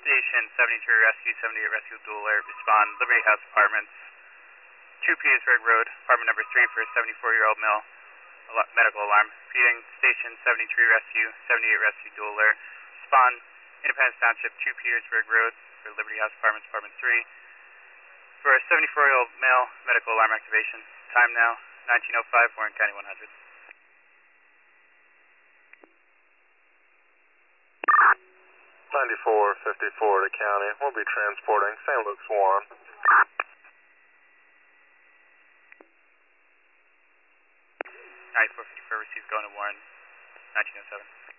Station 73 Rescue, 78 Rescue Dual Alert, respond, Liberty House Apartments, 2 Petersburg Road, apartment number 3 for a 74-year-old male, medical alarm. Repeating, Station 73 Rescue, 78 Rescue Dual Alert, respond, Independence Township, 2 Petersburg Road for Liberty House Apartments, apartment 3, for a 74-year-old male, medical alarm activation. Time now, 19:05, Warren County 100. 9454 to county. We'll be transporting St. Luke's Warren. 9454 received going to Warren, 19:07.